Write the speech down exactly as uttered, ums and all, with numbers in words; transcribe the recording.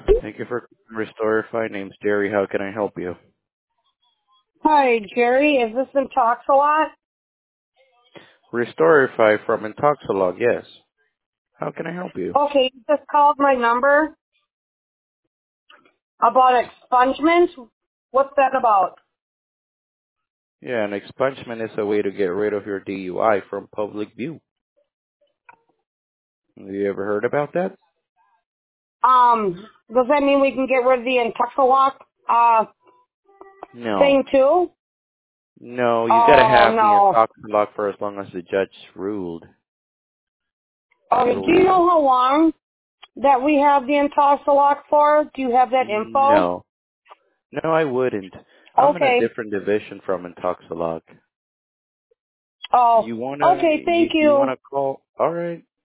Thank you for Restorify. Name's Jerry. How can I help you? Hi, Jerry. Is this in Talks a lot? Restorify from Intoxilog, yes. How can I help you? Okay, you just called my number about expungement. What's that about? Yeah, an expungement is a way to get rid of your D U I from public view. Have you ever heard about that? Um, does that mean we can get rid of the Intoxalock uh No. thing too? No, you gotta Oh have the no. Intoxilog for as long as the judge ruled. Okay, So do you we, know how long that we have the Intoxalock for? Do you have that info? no. No, I wouldn't. I'm in a Okay. different division from Intoxilog. Oh, You wanna, okay. you, Thank do you you. wanna call? Alright.